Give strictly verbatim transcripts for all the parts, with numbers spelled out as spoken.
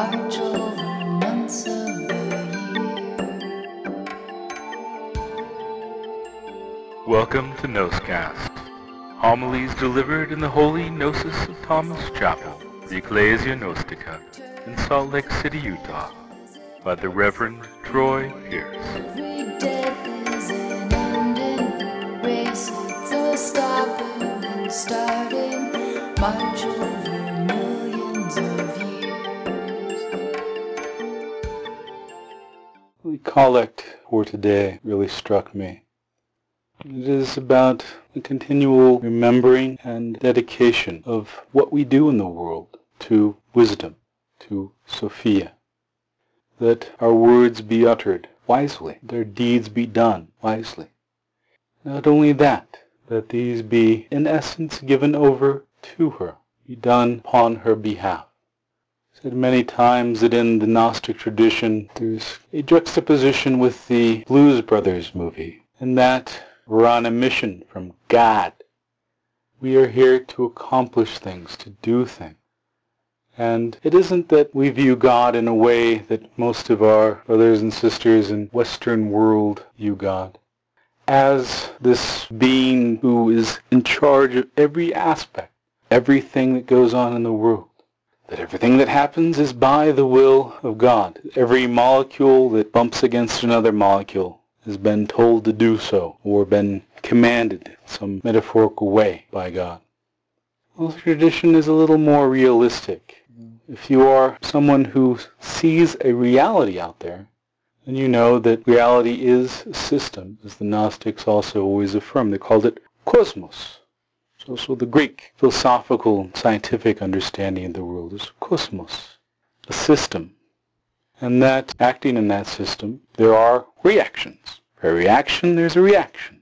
march over months of the year. Welcome to Noscast, homilies delivered in the Holy Gnosis of Thomas Chapel, the Ecclesia Gnostica, in Salt Lake City, Utah, by the Reverend Troy Pierce. Every death is an ending, race it's a stopping and starting, march over millions of years. The collect for today really struck me. It is about the continual remembering and dedication of what we do in the world to wisdom, to Sophia. That our words be uttered wisely, that our deeds be done wisely. Not only that, that these be in essence given over to her, be done upon her behalf. I've said many times that in the Gnostic tradition there's a juxtaposition with the Blues Brothers movie, in that we're on a mission from God. We are here to accomplish things, to do things. And it isn't that we view God in a way that most of our brothers and sisters in Western world view God, as this being who is in charge of every aspect, everything that goes on in the world. That everything that happens is by the will of God. Every molecule that bumps against another molecule has been told to do so, or been commanded in some metaphorical way by God. Well, the tradition is a little more realistic. If you are someone who sees a reality out there, then you know that reality is a system, as the Gnostics also always affirm. They called it cosmos. It's also the Greek philosophical, scientific understanding of the world is cosmos, a system. And that, acting in that system, there are reactions. For a reaction, there's a reaction.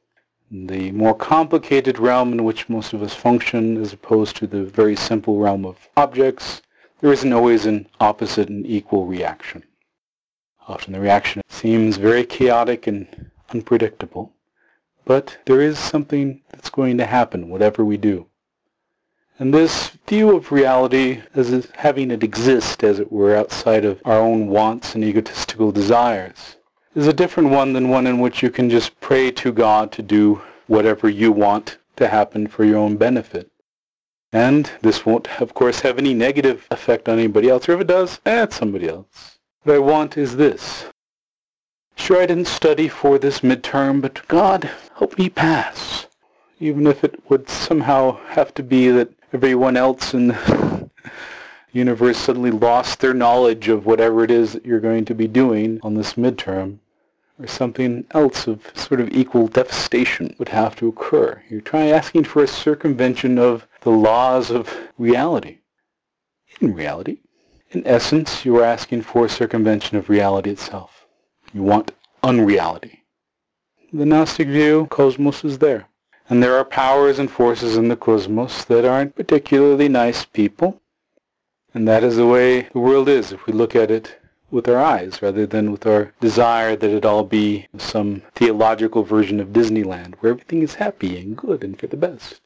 The more complicated realm in which most of us function, as opposed to the very simple realm of objects, there isn't always an opposite and equal reaction. Often the reaction seems very chaotic and unpredictable, but there is something that's going to happen, whatever we do. And this view of reality as having it exist, as it were, outside of our own wants and egotistical desires, is a different one than one in which you can just pray to God to do whatever you want to happen for your own benefit. And this won't, of course, have any negative effect on anybody else, or if it does, eh, it's somebody else. What I want is this. Sure, I didn't study for this midterm, but God, help me pass. Even if it would somehow have to be that everyone else in the universe suddenly lost their knowledge of whatever it is that you're going to be doing on this midterm, or something else of sort of equal devastation would have to occur. You're trying asking for a circumvention of the laws of reality. In reality, in essence, you are asking for a circumvention of reality itself. You want unreality. The Gnostic view, cosmos is there. And there are powers and forces in the cosmos that aren't particularly nice people. And that is the way the world is if we look at it with our eyes rather than with our desire that it all be some theological version of Disneyland where everything is happy and good and for the best.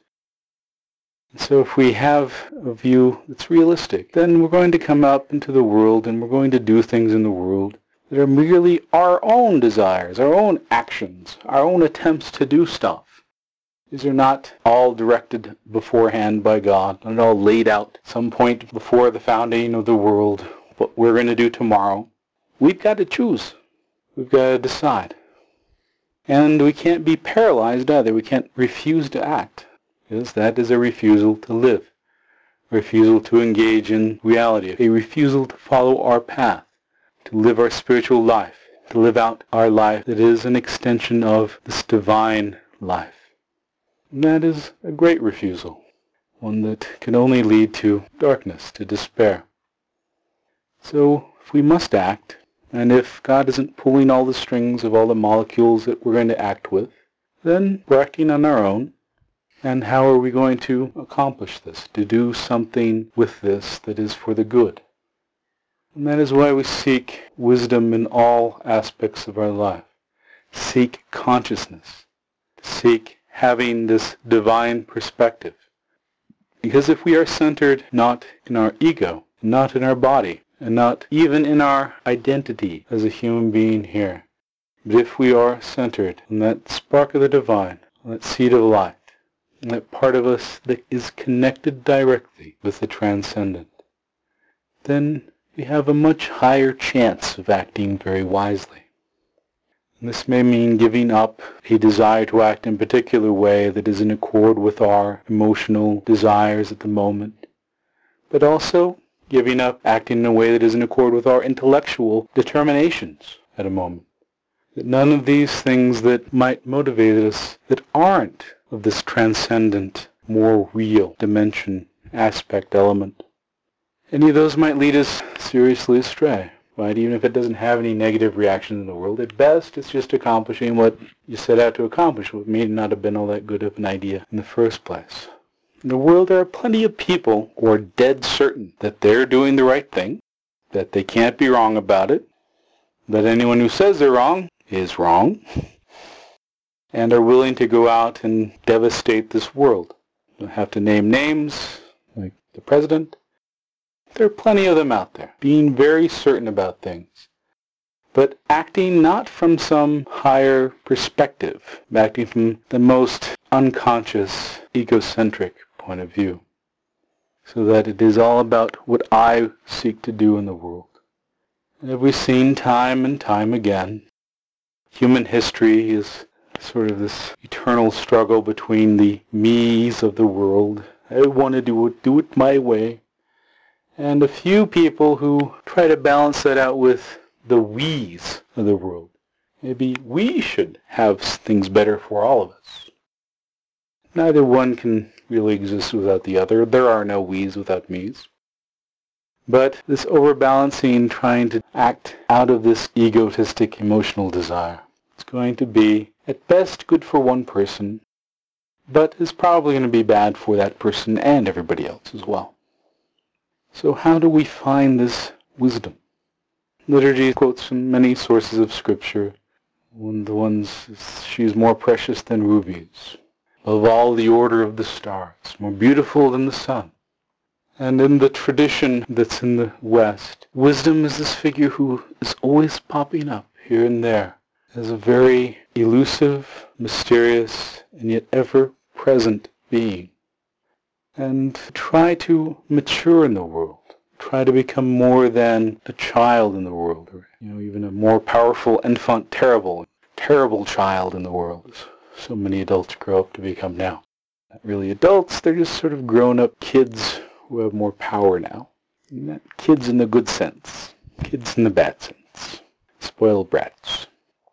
And so if we have a view that's realistic, then we're going to come up into the world and we're going to do things in the world that are merely our own desires, our own actions, our own attempts to do stuff. These are not all directed beforehand by God, not all laid out at some point before the founding of the world, what we're going to do tomorrow. We've got to choose. We've got to decide. And we can't be paralyzed either. We can't refuse to act, because that is a refusal to live, a refusal to engage in reality, a refusal to follow our path, to live our spiritual life, to live out our life that is an extension of this divine life. And that is a great refusal, one that can only lead to darkness, to despair. So if we must act, and if God isn't pulling all the strings of all the molecules that we're going to act with, then we're acting on our own. And how are we going to accomplish this, to do something with this that is for the good? And that is why we seek wisdom in all aspects of our life. Seek consciousness. Seek having this divine perspective. Because if we are centered not in our ego, not in our body, and not even in our identity as a human being here. But if we are centered on that spark of the divine, on that seed of light, and that part of us that is connected directly with the transcendent, then we have a much higher chance of acting very wisely. And this may mean giving up a desire to act in a particular way that is in accord with our emotional desires at the moment, but also giving up acting in a way that is in accord with our intellectual determinations at a moment. That none of these things that might motivate us that aren't of this transcendent, more real dimension, aspect, element, any of those might lead us seriously astray. Right? Even if it doesn't have any negative reactions in the world, at best it's just accomplishing what you set out to accomplish, what may not have been all that good of an idea in the first place. In the world there are plenty of people who are dead certain that they're doing the right thing, that they can't be wrong about it, that anyone who says they're wrong is wrong, and are willing to go out and devastate this world. You don't have to name names, like the president. There are plenty of them out there, being very certain about things, but acting not from some higher perspective, acting from the most unconscious, egocentric point of view, so that it is all about what I seek to do in the world. And as we've seen time and time again, human history is sort of this eternal struggle between the me's of the world. I want to do it, do it my way. And a few people who try to balance that out with the we's of the world. Maybe we should have things better for all of us. Neither one can really exist without the other. There are no we's without me's. But this overbalancing, trying to act out of this egotistic emotional desire, is going to be, at best, good for one person, but is probably going to be bad for that person and everybody else as well. So how do we find this wisdom? Liturgy quotes from many sources of Scripture. One of the ones is, she is more precious than rubies, of all the order of the stars, more beautiful than the sun. And in the tradition that's in the West, wisdom is this figure who is always popping up here and there as a very elusive, mysterious, and yet ever-present being. And try to mature in the world, try to become more than a child in the world, or you know, even a more powerful enfant terrible, terrible child in the world, as so many adults grow up to become now. Not really adults, they're just sort of grown-up kids who have more power now. Not kids in the good sense, kids in the bad sense, spoiled brats.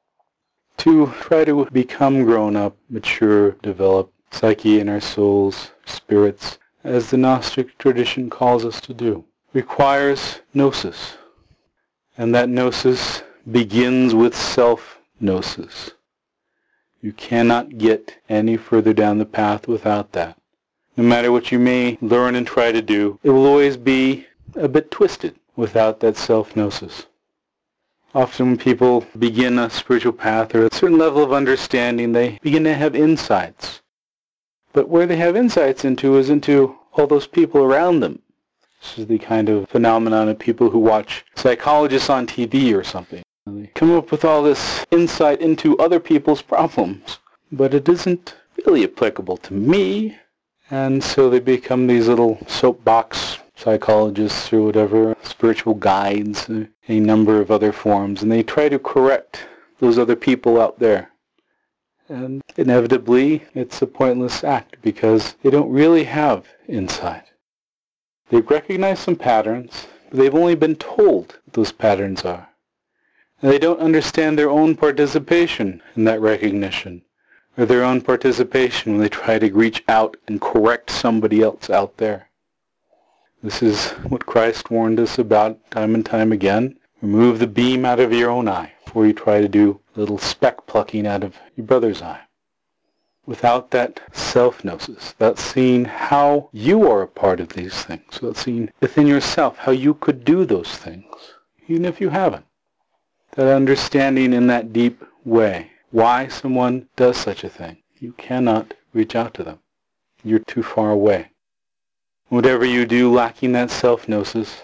To try to become grown-up, mature, develop psyche in our souls, spirits, as the Gnostic tradition calls us to do, requires gnosis. And that gnosis begins with self-gnosis. You cannot get any further down the path without that. No matter what you may learn and try to do, it will always be a bit twisted without that self-gnosis. Often when people begin a spiritual path or a certain level of understanding, they begin to have insights. But where they have insights into is into all those people around them. This is the kind of phenomenon of people who watch psychologists on T V or something. They come up with all this insight into other people's problems, but it isn't really applicable to me. And so they become these little soapbox psychologists or whatever, spiritual guides, a number of other forms, and they try to correct those other people out there. And inevitably, it's a pointless act because they don't really have insight. They've recognized some patterns, but they've only been told what those patterns are. And they don't understand their own participation in that recognition, or their own participation when they try to reach out and correct somebody else out there. This is what Christ warned us about time and time again. Remove the beam out of your own eye before you try to do a little speck plucking out of your brother's eye. Without that self-gnosis, without seeing how you are a part of these things, without seeing within yourself how you could do those things, even if you haven't. That understanding in that deep way, why someone does such a thing, you cannot reach out to them. You're too far away. Whatever you do lacking that self-gnosis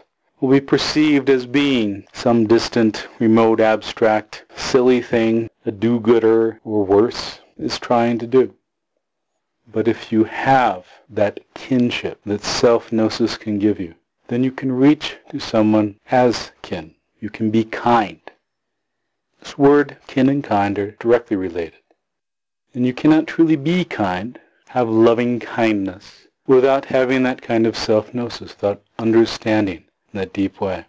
will be perceived as being some distant, remote, abstract, silly thing a do-gooder, or worse, is trying to do. But if you have that kinship that self-gnosis can give you, then you can reach to someone as kin. You can be kind. This word, kin and kind, are directly related. And you cannot truly be kind, have loving kindness, without having that kind of self-gnosis, without understanding in that deep way.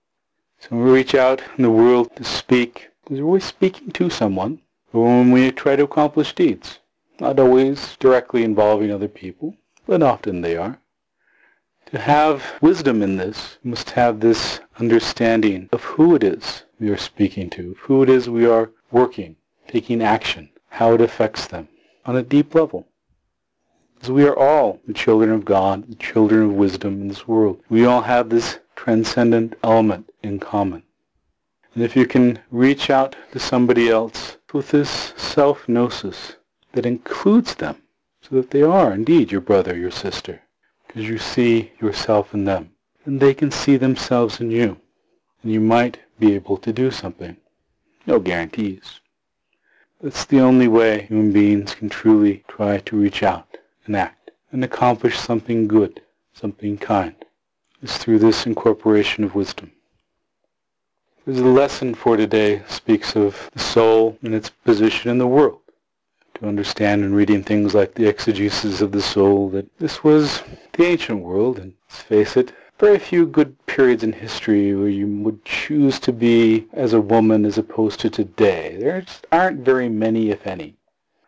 So when we reach out in the world to speak, because we're always speaking to someone, but when we try to accomplish deeds, not always directly involving other people, but often they are. To have wisdom in this, we must have this understanding of who it is we are speaking to, of who it is we are working, taking action, how it affects them on a deep level. Because we are all the children of God, the children of wisdom in this world. We all have this transcendent element in common. And if you can reach out to somebody else with this self-gnosis that includes them, so that they are indeed your brother, your sister, because you see yourself in them, and they can see themselves in you, and you might be able to do something. No guarantees. That's the only way human beings can truly try to reach out and act and accomplish something good, something kind, is through this incorporation of wisdom. There's a lesson for today speaks of the soul and its position in the world. To understand in reading things like the exegesis of the soul that this was the ancient world, and let's face it, very few good periods in history where you would choose to be as a woman as opposed to today. There just aren't very many, if any.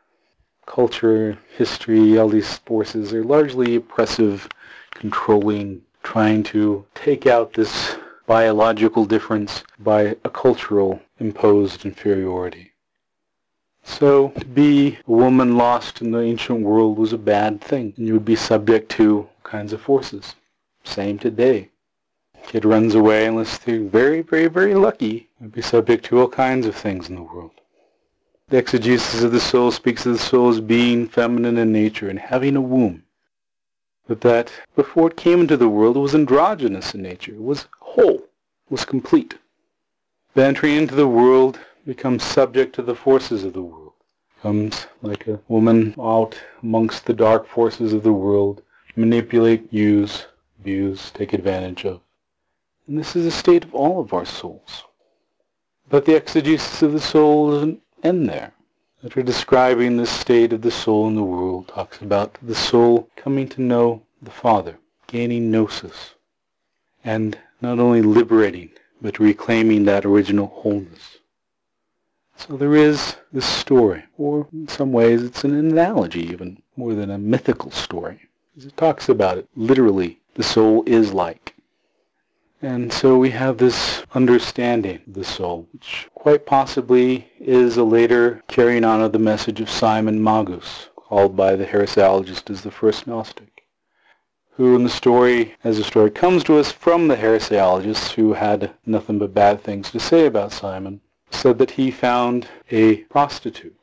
Culture, history, all these forces are largely oppressive, controlling, trying to take out this biological difference by a cultural imposed inferiority. So to be a woman lost in the ancient world was a bad thing, and you would be subject to all kinds of forces. Same today. Kid runs away unless they're very, very, very lucky, would be subject to all kinds of things in the world. The exegesis of the soul speaks of the soul as being feminine in nature and having a womb. But that before it came into the world, it was androgynous in nature. It was whole. It was complete. But entering into the world, becomes subject to the forces of the world. Comes like a woman out amongst the dark forces of the world, manipulate, use, abuse, take advantage of. And this is the state of all of our souls. But the exegesis of the soul doesn't end there. After describing this state of the soul in the world, talks about the soul coming to know the Father, gaining gnosis, and not only liberating, but reclaiming that original wholeness. So there is this story, or in some ways it's an analogy even, more than a mythical story. Because it talks about it, literally, the soul is like. And so we have this understanding of the soul, which quite possibly is a later carrying on of the message of Simon Magus, called by the heresiologist as the first Gnostic, who in the story, as the story comes to us from the heresiologist who had nothing but bad things to say about Simon, said that he found a prostitute,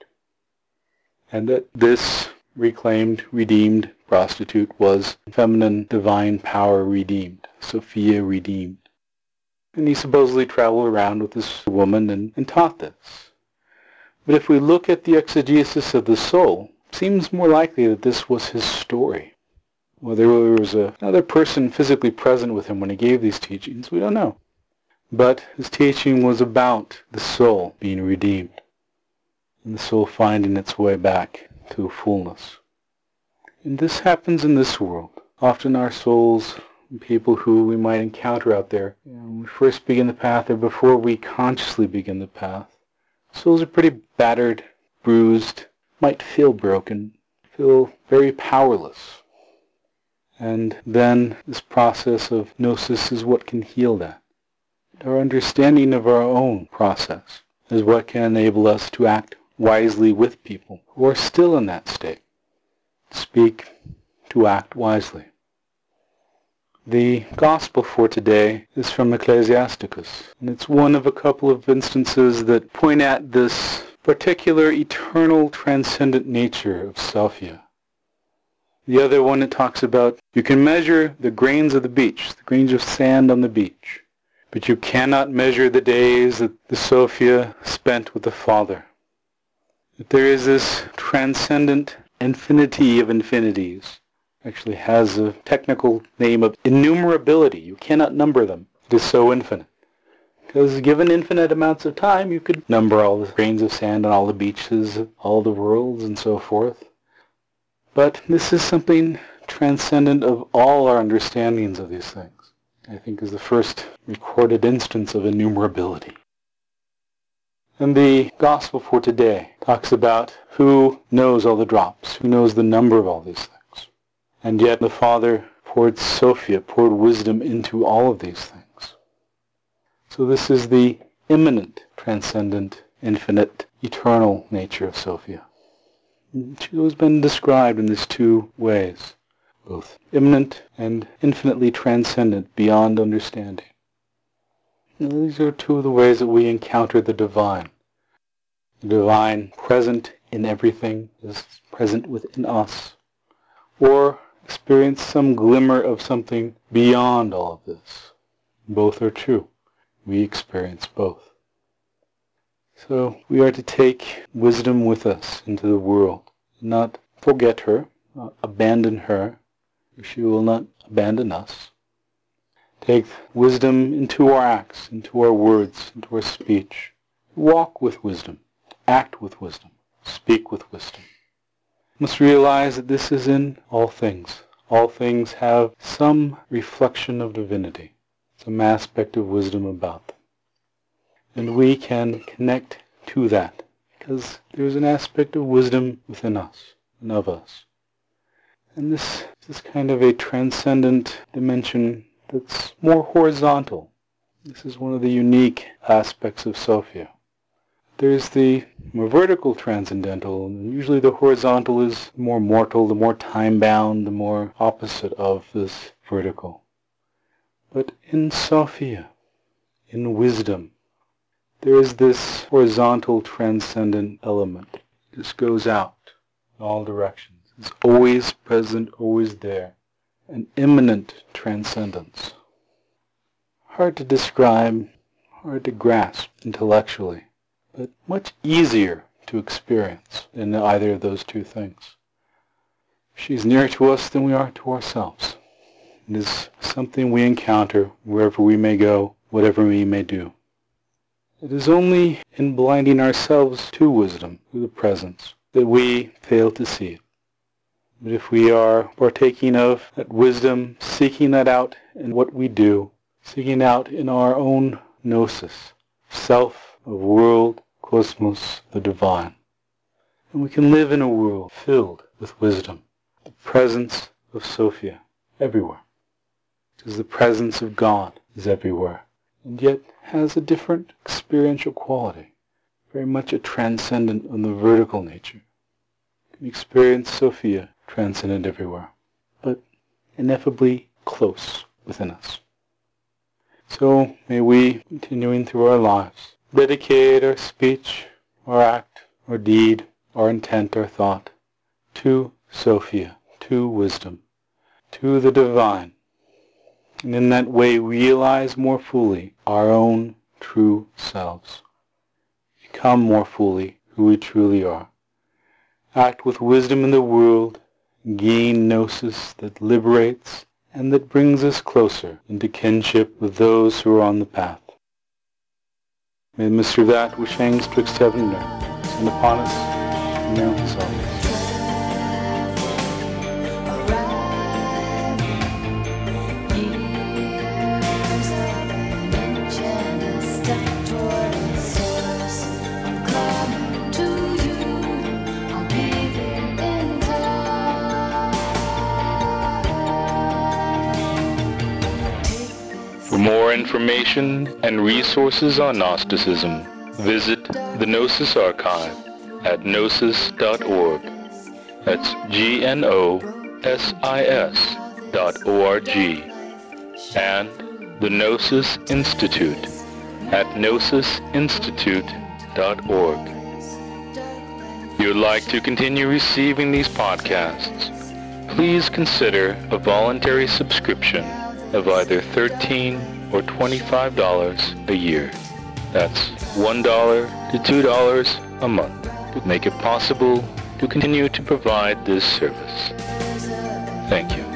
and that this reclaimed, redeemed prostitute was feminine divine power redeemed, Sophia redeemed. And he supposedly traveled around with this woman and, and taught this. But if we look at the exegesis of the soul, it seems more likely that this was his story. Whether there was a, another person physically present with him when he gave these teachings, we don't know. But his teaching was about the soul being redeemed, and the soul finding its way back to fullness. And this happens in this world. Often our souls, people who we might encounter out there, you know, when we first begin the path, or before we consciously begin the path, souls are pretty battered, bruised, might feel broken, feel very powerless. And then this process of gnosis is what can heal that. Our understanding of our own process is what can enable us to act wisely with people who are still in that state. Speak, to act wisely. The gospel for today is from Ecclesiasticus, and it's one of a couple of instances that point at this particular eternal transcendent nature of Sophia. The other one, it talks about You can measure the grains of the beach, the grains of sand on the beach, but you cannot measure the days that the Sophia spent with the Father. That there is this transcendent infinity of infinities. Actually has a technical name of innumerability. You cannot number them. It is so infinite. Because given infinite amounts of time, you could number all the grains of sand on all the beaches, all the worlds, and so forth. But this is something transcendent of all our understandings of these things. I think is the first recorded instance of innumerability. And the Gospel for today talks about who knows all the drops, who knows the number of all these things. And yet the Father poured Sophia, poured wisdom into all of these things. So this is the immanent, transcendent, infinite, eternal nature of Sophia. She has been described in these two ways, both immanent and infinitely transcendent beyond understanding. And these are two of the ways that we encounter the divine. The divine present in everything is present within us, or experience some glimmer of something beyond all of this. Both are true. We experience both. So we are to take wisdom with us into the world, not forget her, not abandon her, for she will not abandon us. Take wisdom into our acts, into our words, into our speech. Walk with wisdom, act with wisdom, speak with wisdom. We must realize that this is in all things. All things have some reflection of divinity, some aspect of wisdom about them. And we can connect to that, because there's an aspect of wisdom within us and of us. And this is kind of a transcendent dimension that's more horizontal. This is one of the unique aspects of Sophia. There's the more vertical transcendental, and usually the horizontal is more mortal, the more time-bound, the more opposite of this vertical. But in Sophia, in wisdom, there is this horizontal transcendent element. This goes out in all directions. It's always present, always there. An immanent transcendence. Hard to describe, hard to grasp intellectually, but much easier to experience than either of those two things. She's nearer to us than we are to ourselves. It is something we encounter wherever we may go, whatever we may do. It is only in blinding ourselves to wisdom, to the presence, that we fail to see it. But if we are partaking of that wisdom, seeking that out in what we do, seeking out in our own gnosis, self, of world, cosmos, the divine, and we can live in a world filled with wisdom, the presence of Sophia everywhere, because the presence of God is everywhere, and yet has a different experiential quality, very much a transcendent on the vertical nature. You can experience Sophia transcendent everywhere, but ineffably close within us. So may we, continuing through our lives, dedicate our speech, our act, our deed, our intent, our thought, to Sophia, to wisdom, to the divine, and in that way realize more fully our own true selves, become more fully who we truly are, act with wisdom in the world, gain gnosis that liberates and that brings us closer into kinship with those who are on the path. May the mystery of that which hangs twixt heaven and earth descend upon us and mount us always. For more information and resources on Gnosticism, visit the Gnosis Archive at gnosis dot org. That's G N O S I S dot O R G. And the Gnosis Institute at gnosis institute dot org. If you would like to continue receiving these podcasts, please consider a voluntary subscription of either thirteen dollars or twenty-five dollars a year. That's one dollar to two dollars a month to make it possible to continue to provide this service. Thank you.